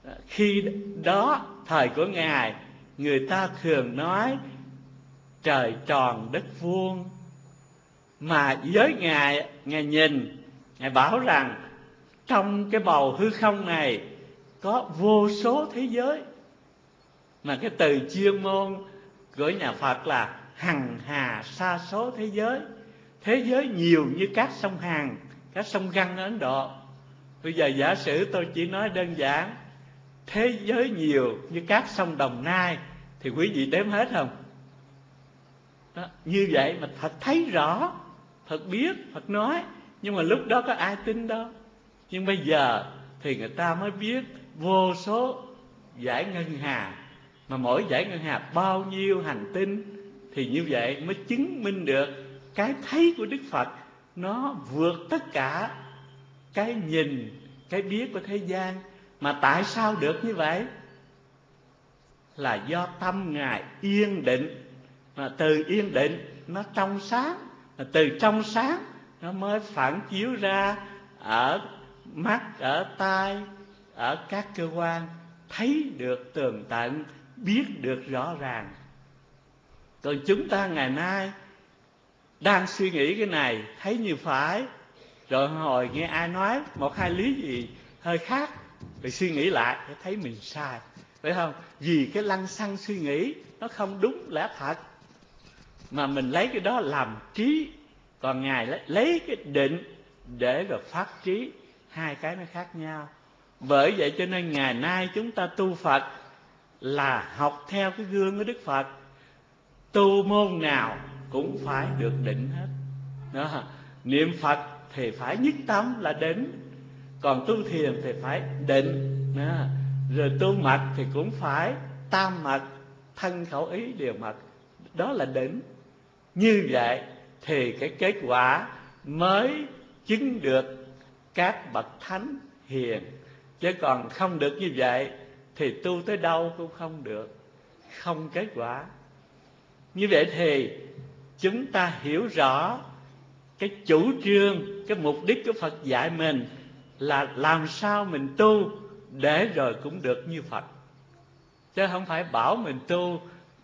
Khi đó thời của Ngài, người ta thường nói trời tròn đất vuông, mà với Ngài, Ngài nhìn, Ngài bảo rằng trong cái bầu hư không này có vô số thế giới. Mà cái từ chuyên môn của nhà Phật là hằng hà sa số thế giới. Thế giới nhiều như các sông Hằng, các sông Găng ở Ấn Độ. Bây giờ giả sử tôi chỉ nói đơn giản, thế giới nhiều như các sông Đồng Nai, thì quý vị đếm hết không? Đó, như vậy mà Phật thấy rõ, Phật biết, Phật nói. Nhưng mà lúc đó có ai tin đâu. Nhưng bây giờ thì người ta mới biết vô số dải ngân hà, mà mỗi dải ngân hà bao nhiêu hành tinh. Thì như vậy mới chứng minh được cái thấy của Đức Phật nó vượt tất cả cái nhìn, cái biết của thế gian. Mà tại sao được như vậy? Là do tâm Ngài yên định. Mà từ yên định nó trong sáng, mà từ trong sáng nó mới phản chiếu ra ở mắt, ở tai, ở các cơ quan, thấy được tường tận, biết được rõ ràng. Còn chúng ta ngày nay đang suy nghĩ cái này, thấy như phải, rồi hồi nghe ai nói một hai lý gì hơi khác, rồi suy nghĩ lại để thấy mình sai, phải không? Vì cái lăng xăng suy nghĩ nó không đúng lẽ thật, mà mình lấy cái đó làm trí. Còn Ngài lấy cái định để rồi phát trí. Hai cái nó khác nhau. Bởi vậy cho nên ngày nay chúng ta tu Phật là học theo cái gương của Đức Phật. Tu môn nào cũng phải được định hết đó. Niệm Phật thì phải nhất tâm là định, còn tu thiền thì phải định đó. Rồi tu mật thì cũng phải tam mật, thân khẩu ý đều mật, đó là định. Như vậy thì cái kết quả mới chứng được các bậc thánh hiền. Chứ còn không được như vậy thì tu tới đâu cũng không được, không kết quả. Như vậy thì chúng ta hiểu rõ cái chủ trương, cái mục đích của Phật dạy mình là làm sao mình tu để rồi cũng được như Phật. Chứ không phải bảo mình tu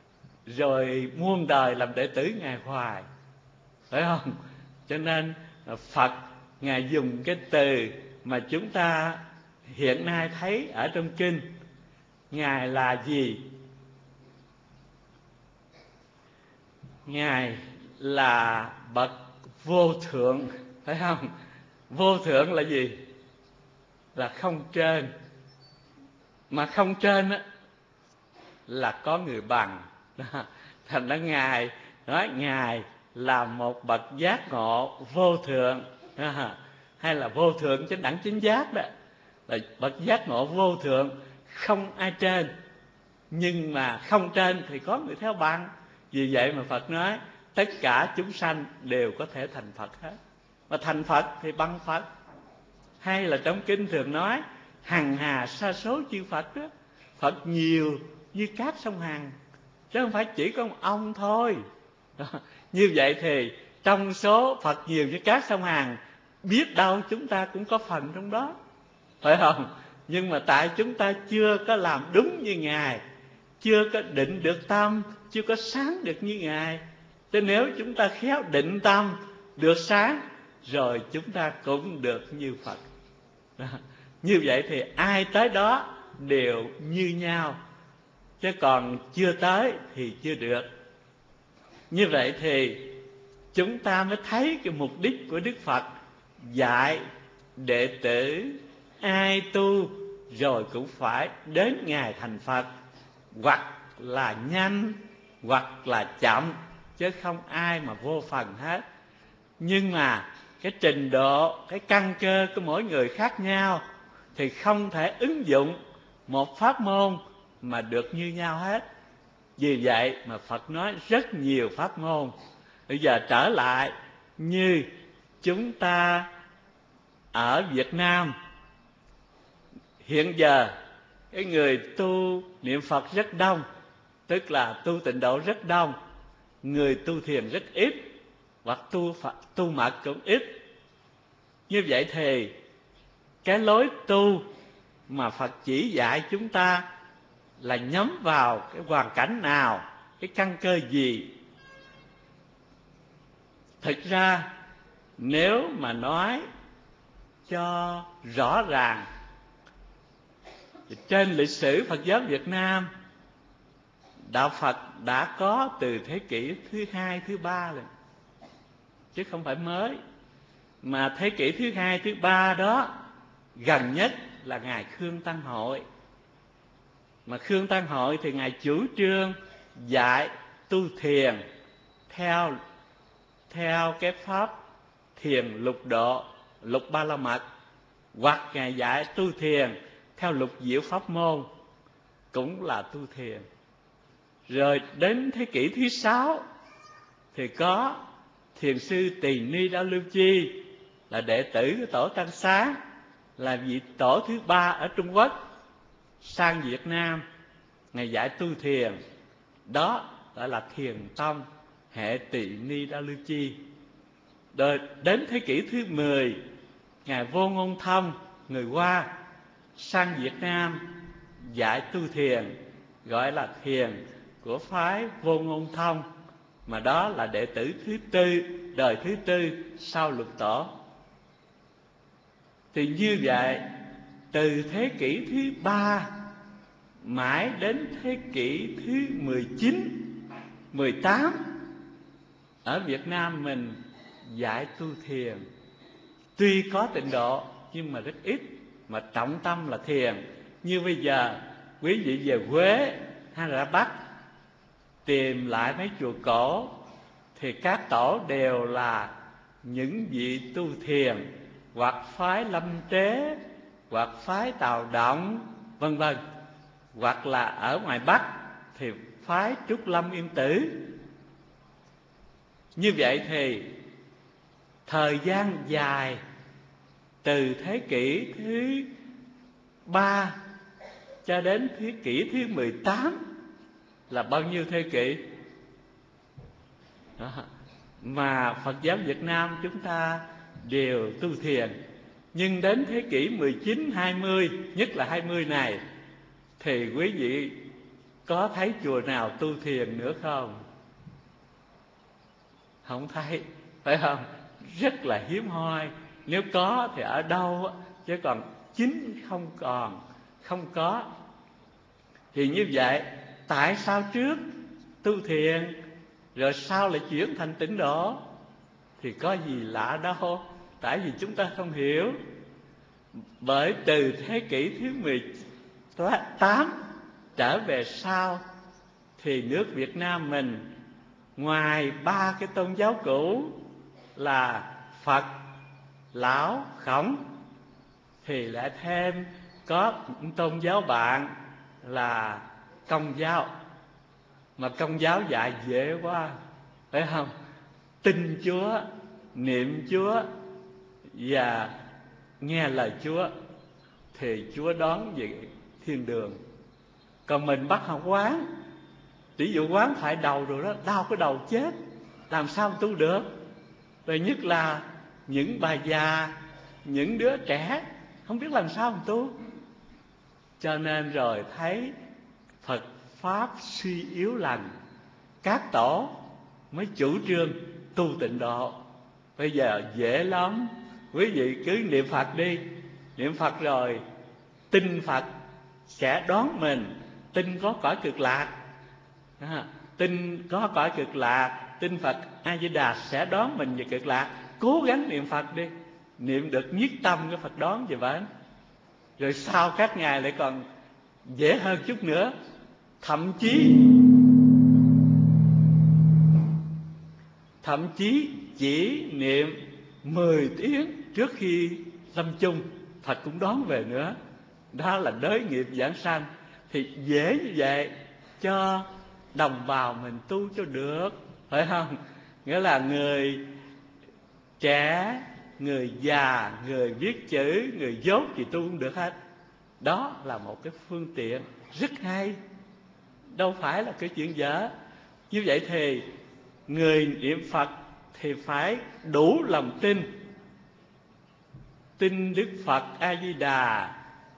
rồi muôn đời làm đệ tử Ngài hoài, phải không? Cho nên Phật Ngài dùng cái từ mà chúng ta hiện nay thấy ở trong kinh. Ngài là gì? Ngài là bậc vô thượng, phải không? Vô thượng là gì? Là không trên. Mà không trên á là có người bằng. Thành ra Ngài nói Ngài là một bậc giác ngộ vô thượng, hay là vô thượng chánh đẳng chánh giác đó, là bậc giác ngộ vô thượng, không ai trên. Nhưng mà không trên thì có người theo bằng. Vì vậy mà Phật nói tất cả chúng sanh đều có thể thành Phật hết. Mà thành Phật thì bằng Phật. Hay là trong kinh thường nói hằng hà sa số chư Phật đó. Phật nhiều như cát sông Hằng, chứ không phải chỉ có một ông thôi. Như vậy thì trong số Phật nhiều như cát sông Hằng, biết đâu chúng ta cũng có phần trong đó, phải không? Nhưng mà tại chúng ta chưa có làm đúng như Ngài, chưa có định được tâm, chưa có sáng được như Ngài. Thế nếu chúng ta khéo định tâm, được sáng, rồi chúng ta cũng được như Phật. Như vậy thì ai tới đó đều như nhau, chứ còn chưa tới thì chưa được. Như vậy thì chúng ta mới thấy cái mục đích của Đức Phật dạy đệ tử ai tu rồi cũng phải đến ngày thành Phật, hoặc là nhanh hoặc là chậm, chứ không ai mà vô phần hết. Nhưng mà cái trình độ, cái căn cơ của mỗi người khác nhau, thì không thể ứng dụng một pháp môn mà được như nhau hết. Vì vậy mà Phật nói rất nhiều pháp môn. Bây giờ trở lại như chúng ta ở Việt Nam, hiện giờ cái người tu niệm Phật rất đông, tức là tu tịnh độ rất đông, người tu thiền rất ít, hoặc tu mật cũng ít. Như vậy thì cái lối tu mà Phật chỉ dạy chúng ta là nhắm vào cái hoàn cảnh nào, cái căn cơ gì. Thực ra nếu mà nói cho rõ ràng, trên lịch sử Phật giáo Việt Nam, đạo Phật đã có từ thế kỷ thứ 2, thứ 3 rồi, chứ không phải mới. Mà thế kỷ thứ 2, thứ 3 đó gần nhất là Ngài Khương Tăng Hội. Mà Khương Tăng Hội thì Ngài chủ trương dạy tu thiền theo cái pháp thiền lục độ, lục ba la mật, hoặc Ngài dạy tu thiền theo lục diệu pháp môn, cũng là tu thiền. Rồi đến thế kỷ thứ 6 thì có thiền sư Tỳ Ni Đao Lưu Chi, là đệ tử của tổ Tăng Xá, là vị tổ thứ 3 ở Trung Quốc, sang Việt Nam. Ngài dạy tu thiền, đó gọi là thiền tông hệ Tỳ Ni Đao Lưu Chi. Rồi đến thế kỷ thứ 10, Ngài Vô Ngôn Thông, người Hoa, sang Việt Nam dạy tu thiền, gọi là thiền của phái Vô Ngôn Thông, mà đó là đệ tử thứ 4, đời thứ 4 sau lục tổ. Thì như vậy, từ thế kỷ thứ 3 mãi đến thế kỷ thứ 19, 18, ở Việt Nam mình dạy tu thiền. Tuy có tịnh độ nhưng mà rất ít, mà trọng tâm là thiền. Như bây giờ quý vị về Huế hay là Bắc tìm lại mấy chùa cổ, thì các tổ đều là những vị tu thiền, hoặc phái Lâm Tế, hoặc phái Tào Động, vân vân. Hoặc là ở ngoài Bắc thì phái Trúc Lâm Yên Tử. Như vậy thì thời gian dài, từ thế kỷ thứ 3 cho đến thế kỷ thứ 18 là bao nhiêu thế kỷ? Đó. Mà Phật giáo Việt Nam chúng ta đều tu thiền. Nhưng đến thế kỷ 19, 20, nhất là 20 này, thì quý vị có thấy chùa nào tu thiền nữa không? Không thấy, phải không? Rất là hiếm hoi. Nếu có thì ở đâu, chứ còn chính không có. Thì như vậy, tại sao trước tu thiền rồi sau lại chuyển thành tịnh độ? Thì có gì lạ đâu, tại vì chúng ta không hiểu. Bởi từ thế kỷ thứ 18 trở về sau, thì nước Việt Nam mình ngoài 3 cái tôn giáo cũ là Phật, Lão, Khổng, thì lại thêm có tôn giáo bạn là Công giáo. Mà Công giáo dạy dễ quá, phải không? Tin Chúa, niệm Chúa và nghe lời Chúa thì Chúa đón về thiên đường. Còn mình bắt học quán, ví dụ quán thải đầu rồi đó, đau cái đầu chết, làm sao tu được? Rồi nhất là những bà già, những đứa trẻ không biết làm sao mà tu. Cho nên rồi thấy Phật Pháp suy yếu lành, các tổ mới chủ trương tu tịnh độ. Bây giờ dễ lắm, quý vị cứ niệm Phật đi. Niệm Phật rồi tin Phật sẽ đón mình, tin có cõi cực lạc. Tin có cõi cực lạc, tin Phật A Di Đà sẽ đón mình về cực lạc. Cố gắng niệm Phật đi, niệm được nhất tâm cái Phật đón về bển. Rồi sau các ngài lại còn dễ hơn chút nữa. Thậm chí chỉ niệm 10 tiếng trước khi lâm chung, Phật cũng đón về nữa. Đó là đới nghiệp giảng sanh. Thì dễ như vậy cho đồng bào mình tu cho được, phải không? Nghĩa là người trẻ, người già, người viết chữ, người dốt thì tu cũng được hết. Đó là một cái phương tiện rất hay, đâu phải là cái chuyện dở. Như vậy thì người niệm Phật thì phải đủ lòng tin. Tin Đức Phật A Di Đà,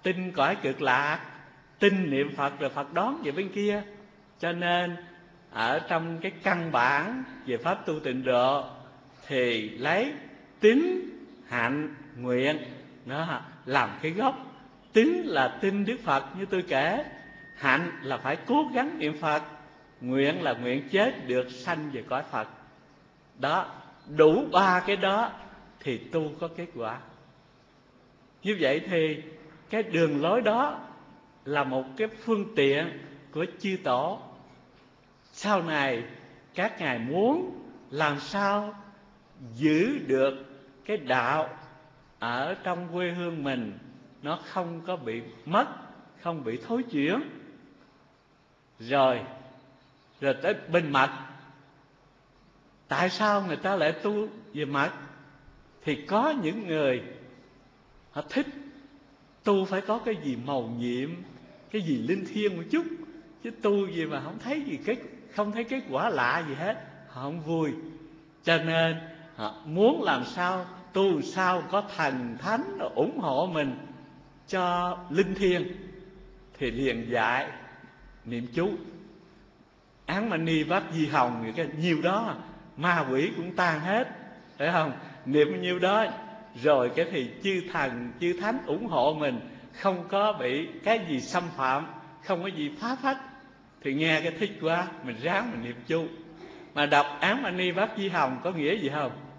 tin cõi cực lạc, tin niệm Phật rồi Phật đón về bên kia. Cho nên ở trong cái căn bản về pháp tu tịnh độ thì lấy tín hạnh nguyện nó làm cái gốc. Tín là tin Đức Phật như tôi kể, hạnh là phải cố gắng niệm Phật, nguyện là nguyện chết được sanh về cõi Phật. Đó, đủ ba cái đó thì tu có kết quả. Như vậy thì cái đường lối đó là một cái phương tiện của chư tổ. Sau này các ngài muốn làm sao giữ được cái đạo ở trong quê hương mình, nó không có bị mất, không bị thối chuyển. Rồi tới bên mật. Tại sao người ta lại tu về mật? Thì có những người họ thích tu phải có cái gì mầu nhiệm, cái gì linh thiêng một chút, chứ tu gì mà không thấy gì không thấy kết quả lạ gì hết, họ không vui. Cho nên họ muốn làm sao tu sao có thần thánh ủng hộ mình cho linh thiêng, thì liền dạy niệm chú Án Mani Vát Di Hồng, cái nhiêu đó ma quỷ cũng tan hết, phải không? Niệm nhiêu đó rồi cái thì chư thần chư thánh ủng hộ mình, không có bị cái gì xâm phạm, không có gì phá phách, thì nghe cái thích quá, mình ráng mình niệm chú. Mà đọc Án Mani Vát Di Hồng có nghĩa gì không?